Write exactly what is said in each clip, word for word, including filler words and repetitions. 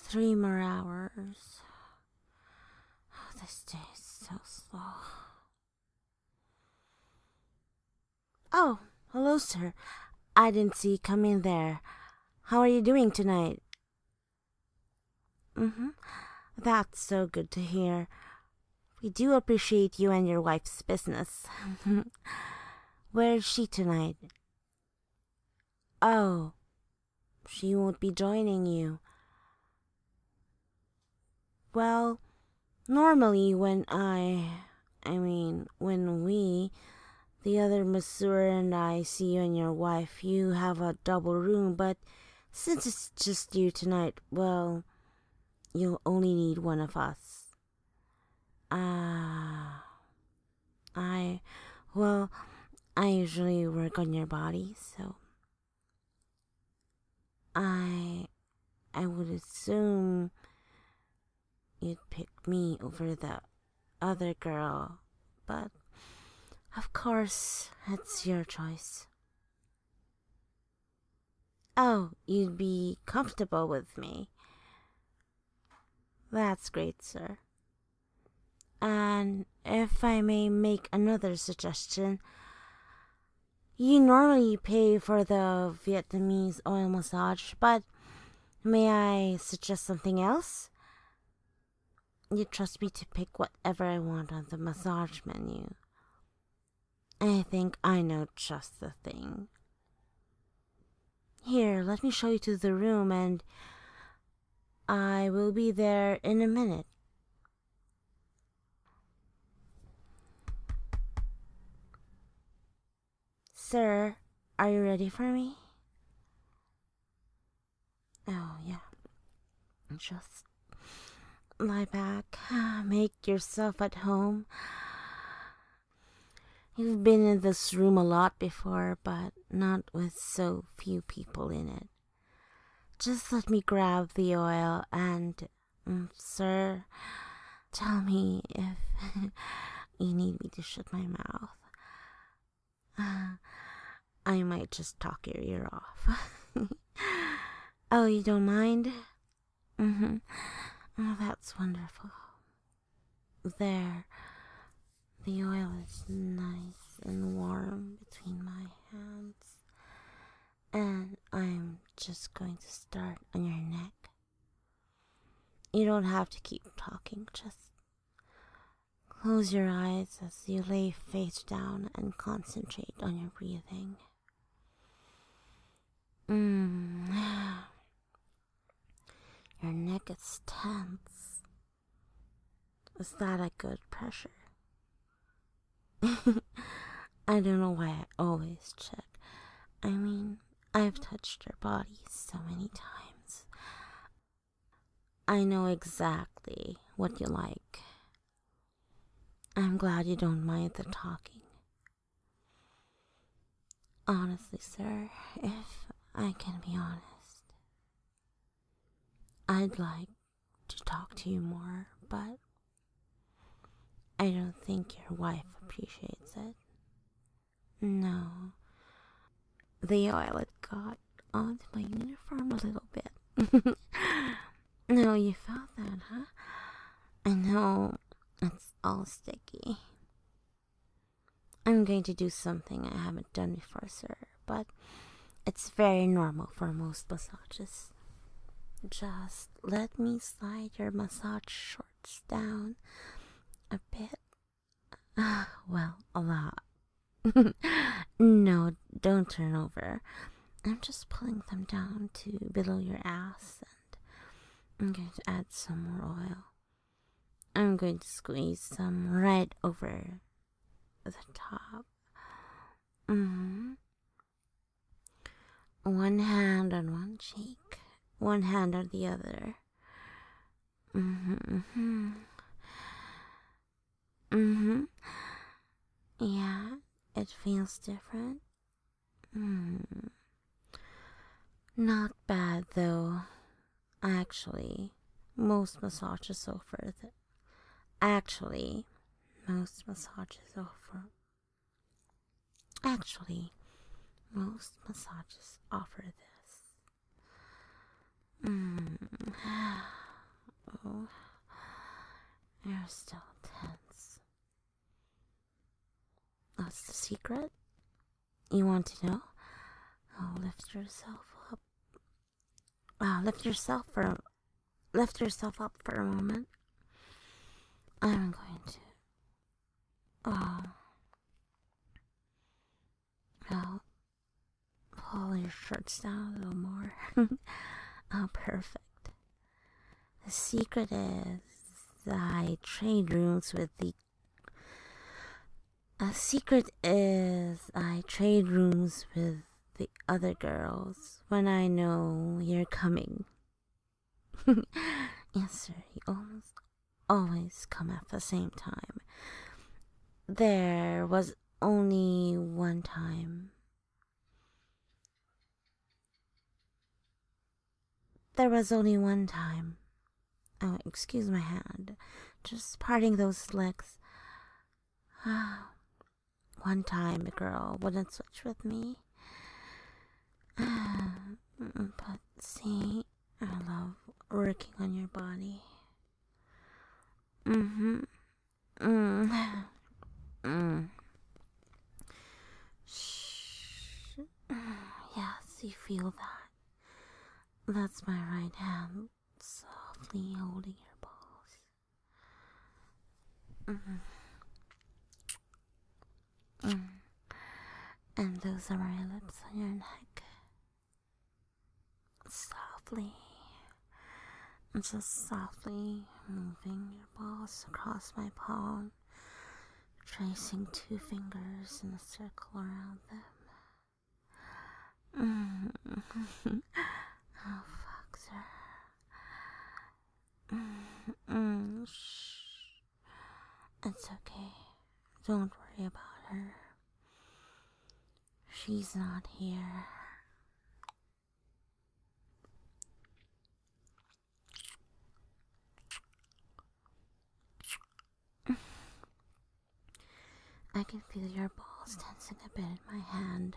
Three more hours. Oh, this day is so slow. Oh, hello, sir. I didn't see you come in there. How are you doing tonight? Mm-hmm. That's so good to hear. We do appreciate you and your wife's business. Where is she tonight? Oh, she won't be joining you. Well, normally when I, I mean, when we, the other masseur and I see you and your wife, you have a double room, but since it's just you tonight, well, you'll only need one of us. Ah, uh, I, well, I usually work on your body, so I, I would assume you'd pick me over the other girl, but of course, it's your choice. Oh, you'd be comfortable with me. That's great, sir. And if I may make another suggestion, you normally pay for the Vietnamese oil massage, but may I suggest something else? You trust me to pick whatever I want on the massage menu. I think I know just the thing. Here, let me show you to the room, and I will be there in a minute. Sir, are you ready for me? Oh, yeah. Just lie back, make yourself at home. You've been in this room a lot before, but not with so few people in it. Just let me grab the oil and, um, sir, tell me if you need me to shut my mouth. Uh, I might just talk your ear off. Oh, you don't mind? Mm-hmm. Oh, that's wonderful. There. The oil is nice and warm between my hands. And I'm just going to start on your neck. You don't have to keep talking, just close your eyes as you lay face down and concentrate on your breathing. Mm. Your neck is tense. Is that a good pressure? I don't know why I always check. I mean, I've touched your body so many times. I know exactly what you like. I'm glad you don't mind the talking. Honestly, sir, if I can be honest, I'd like to talk to you more, but I don't think your wife appreciates it. No. The oil had got onto my uniform a little bit. No, you felt that, huh? I know it's all sticky. I'm going to do something I haven't done before, sir, but it's very normal for most massages. Just let me slide your massage shorts down a bit. Well, a lot. No, don't turn over. I'm just pulling them down to below your ass, and I'm going to add some more oil. I'm going to squeeze some right over the top. Mm-hmm. One hand on one cheek, one hand on the other. Mm-hmm. Mm-hmm. Mm-hmm. Yeah, it feels different. Mm. Not bad, though. Actually, most massages offer that. Actually, most massages offer. Actually, most massages offer this. Mm. Oh, you're still tense. What's the secret? You want to know? Oh, lift yourself up. Oh, lift yourself for lift yourself up for a moment. I'm going to. Oh. Well, pull your shirts down a little more. Oh, perfect. The secret is I trade rooms with the. A secret is I trade rooms with the other girls when I know you're coming. Yes, sir. You almost always come at the same time. There was only one time. There was only one time. Oh, excuse my hand. Just parting those legs. Ah, one time a girl wouldn't switch with me. But see, I love working on your body. Mm-hmm. Mm. Mm. Shh. Yes, you feel that. That's my right hand softly holding your balls. Mm. Mm. And those are my lips on your neck. Softly. Just softly moving your balls across my palm, tracing two fingers in a circle around them. Mm. Oh, fuck, sir. Mm. Mm. Shh. It's okay. Don't worry about her. She's not here. I can feel your balls tensing a bit in my hand.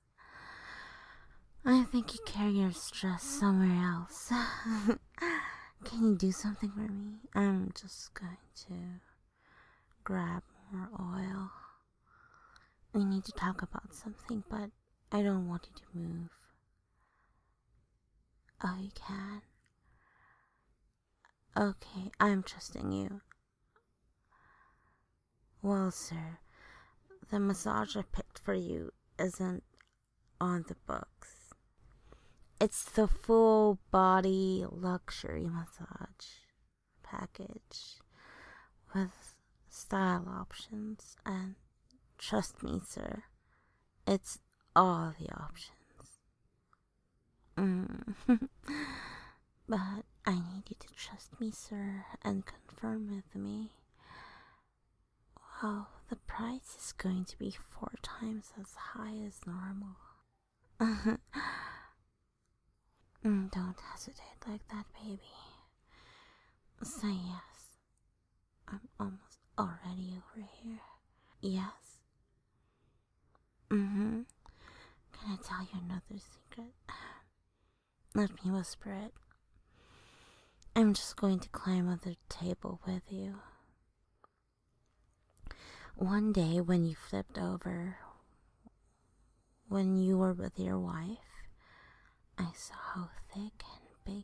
I think you carry your stress somewhere else. Can you do something for me? I'm just going to grab more oil. We need to talk about something, but I don't want you to move. Oh, you can? Okay, I'm trusting you. Well, sir, the massage I picked for you isn't on the books. It's the full body luxury massage package with style options, and trust me, sir, it's all the options. Mm. But I need you to trust me, sir, and confirm with me. Wow, the price is going to be four times as high as normal. Mm, don't hesitate like that, baby. Say yes. I'm almost already over here. Yes. Mm-hmm. Can I tell you another secret? Let me whisper it. I'm just going to climb on the table with you. One day when you flipped over, when you were with your wife, I saw how thick and big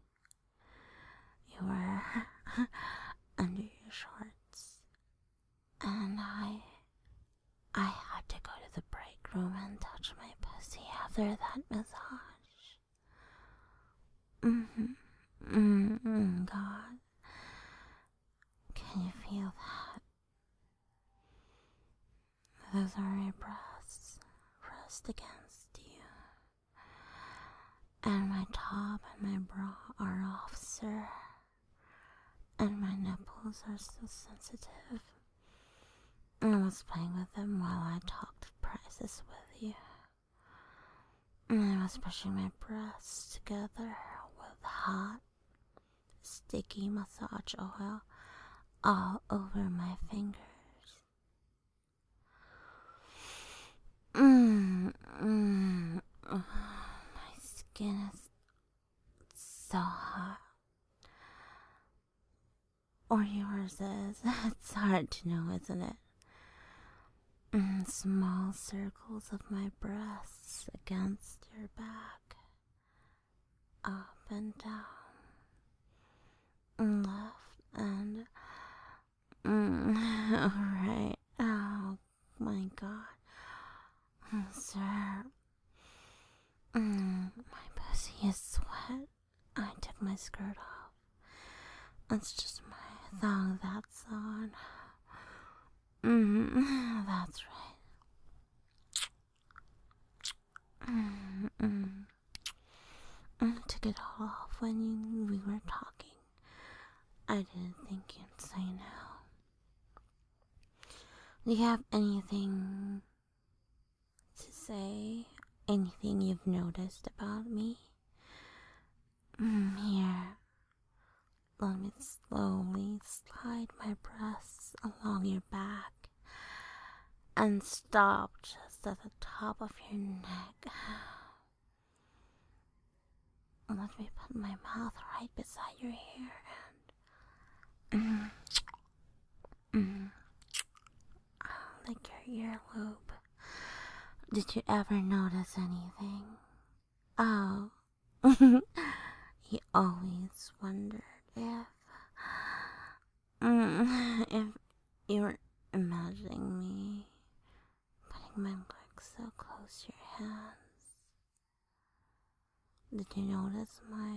you were under your shorts. And I, I had to go to the break room and touch my pussy after that massage. Mm-hmm. Mm-hmm. God. Can you feel that? Those are your breasts pressed against you. And my top and my bra are off, sir. And my nipples are so sensitive. I was playing with them while I talked prices with you. And I was pushing my breasts together with hot, sticky massage oil all over my fingers. Mm, mm, oh, my skin is so hot. or yours is. It's hard to know, isn't it? Mm, small circles of my breasts against your back, up and down, left and mm, all right. Oh my God, sir. Mm, my pussy is sweat. I took my skirt off. It's just my thong that's on. Mm, that's right. Mm, mm. I took it all off when you, we were talking. I didn't think you'd say no. Do you have anything to say? Anything you've noticed about me? Mm, here. Let me slowly slide my breasts along your back and stop just at the top of your neck. Let me put my mouth right beside your hair and mm, mm, lick your earlobe. Did you ever notice anything? Oh, he always wondered if, mm, if you were imagining me putting my legs so close to your hands. Did you notice my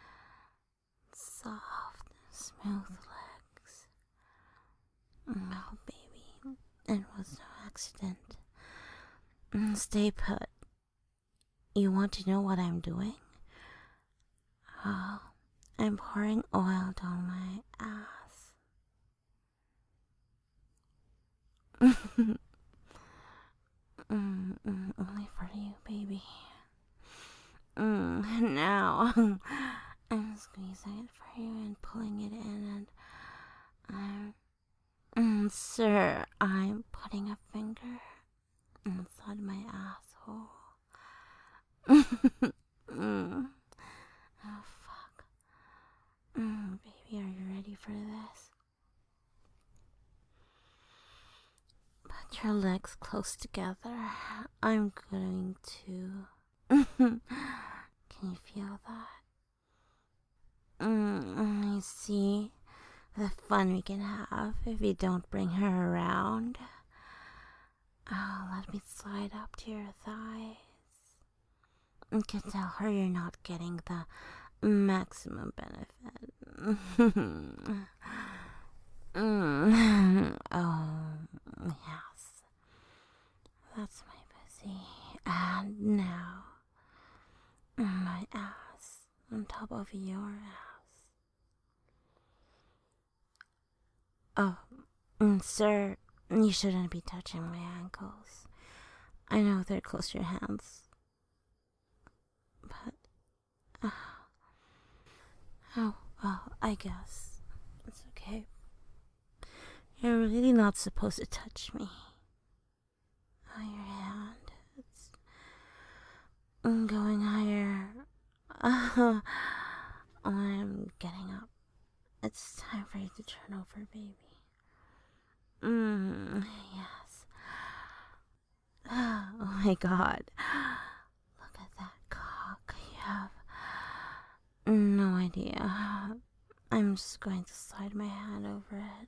soft, smooth legs? Oh, baby, it was no accident. Stay put. You want to know what I'm doing? Oh, I'm pouring oil down my ass. mm, mm, only for you, baby. Mm, now, I'm squeezing it for you and pulling it in, and I'm, mm, sir, I'm putting a finger inside my asshole. mm. Oh, fuck. Mm, baby, are you ready for this? Put your legs close together. I'm going to... Can you feel that? Mm, you see the fun we can have if you don't bring her around. Oh, let me slide up to your thighs. You can tell her you're not getting the maximum benefit. mm. Oh, yes. That's my pussy. And now, my ass on top of your ass. Oh, mm, sir, you shouldn't be touching my ankles. I know they're close to your hands. But, uh, oh, well, I guess it's okay. You're really not supposed to touch me. Oh, your hand, it's going higher. Uh, I'm getting up. It's time for you to turn over, baby. Mmm, yes. Oh my God. Look at that cock. You have no idea. I'm just going to slide my hand over it.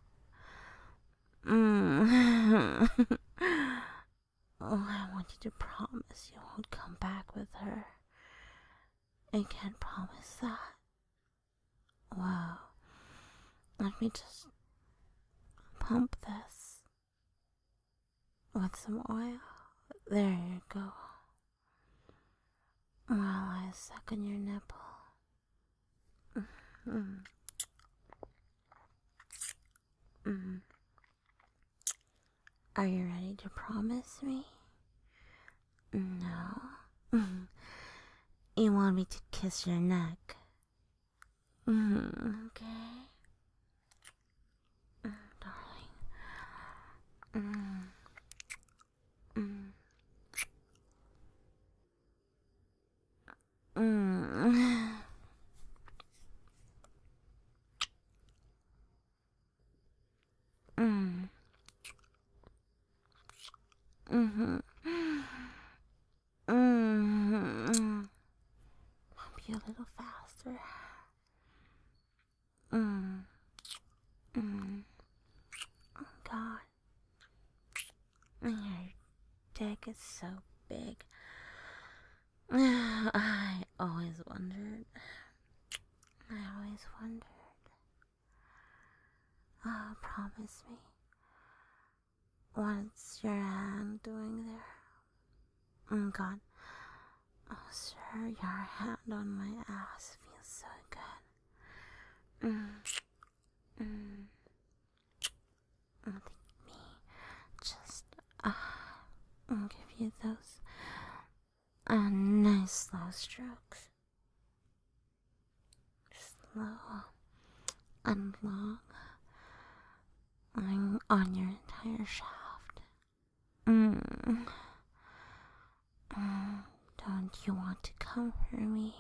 Mm. Oh, I want you to promise you won't come back with her. I can't promise that. Wow. Let me just pump this with some oil. There you go. While I suck on your nipple. Mm. Mm. Are you ready to promise me? No. Mm. You want me to kiss your neck? Mm, okay. Mm, darling. Mm. Mm. Mm. Mm-hmm. Mm-hmm. Be a little faster. Mm. Mm. Oh God. Your dick is so big. I always wondered. I always wondered. Oh, promise me. What's your hand doing there? Oh God. Oh, sir, your hand on my ass feels so good. Mm. Mm. Let me just uh, give you those uh, nice slow strokes. Slow and long on, on your entire shaft. Mm. Mm. Don't you want to comfort me?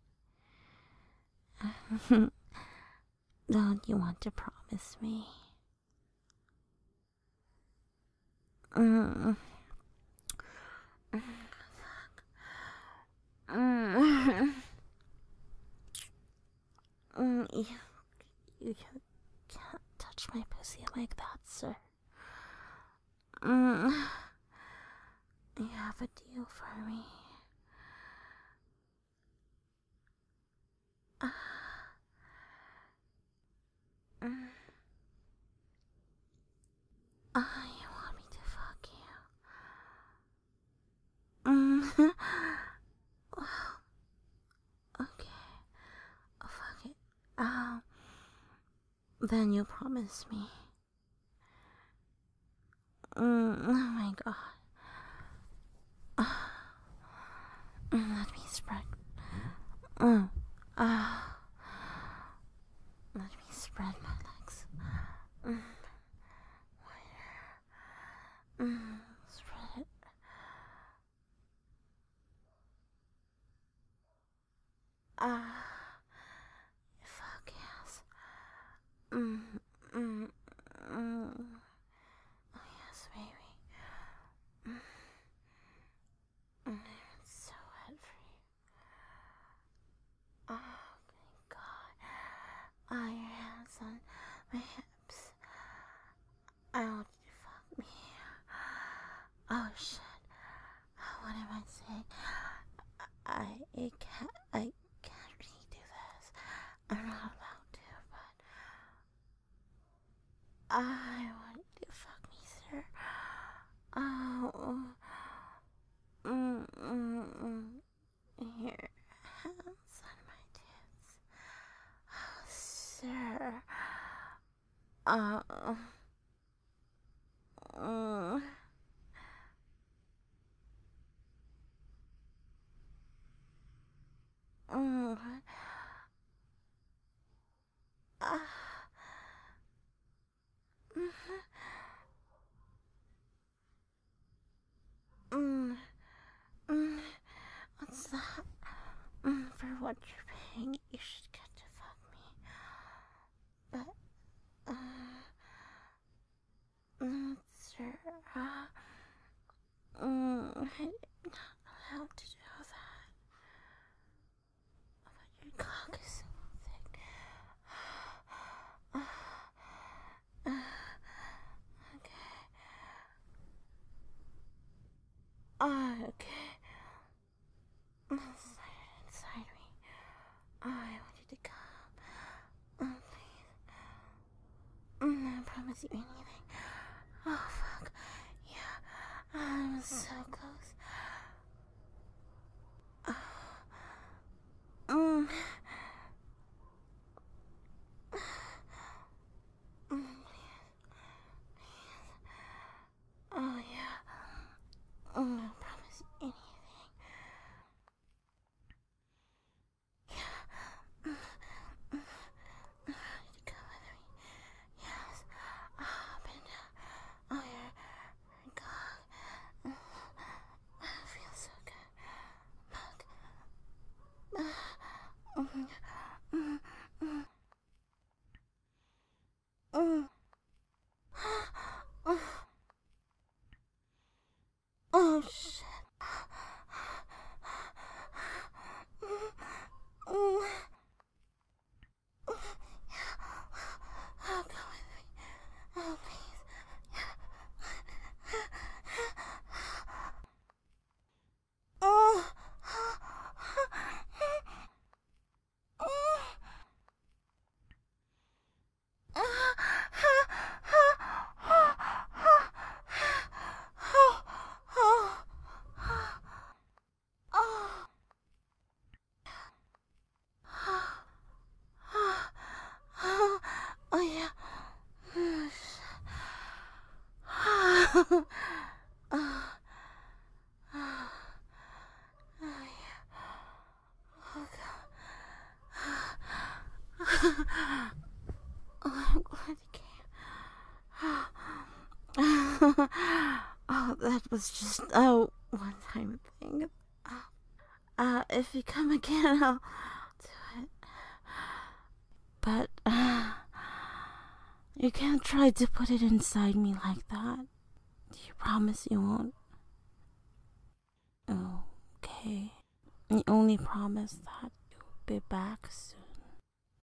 Don't you want to promise me? Mm. Mm. Mm. You, you can't touch my pussy like that, sir. Mm. You have a deal for me. Uh. Mm. Oh, you want me to fuck you? Mm. Well, okay. Oh, fuck it. Um, then you promise me. Mm. Oh my God. Uh. Let me spread. Mm. Uh. Let me spread my legs. Mm. Wider. Mm. Spread it. Ah. Uh. Fuck yes. Mm. Mm. Mm. Oh yes, baby. Mm. It's so wet for you. Oh my God. Oh, your hands on my hips. I want you to fuck me. Oh shit. What am I saying? I, I can't, I can't really do this. I'm not allowed to, but I want you to fuck me, sir. Oh. Mm, mm, mm. Your hands on my tits. Oh, sir. Oh. Mm. Mm. Ah. Mm. Mm. What's that? Mm. For what you're paying, you should get to fuck me. But, uh, mm, sir, uh, mm, I'm not allowed to do that. But your cock is so thick. Uh, uh, okay. Uh, okay. Slide it inside me. Oh, I want you to come. Oh, please. Mm, I promise you anything. Oh, fuck. Yeah. I'm so close. Oh. Mm. Mm, please. Please. Oh, yeah. Mm, I promise you anything. Yeah. Mm. Mm. You come with me. Yes. Oh, Oh, I'm glad you came. Oh, that was just a one-time thing. Uh, if you come again, I'll do it. But uh, you can't try to put it inside me like that. Do you promise you won't? Okay. You only promise that you'll be back soon.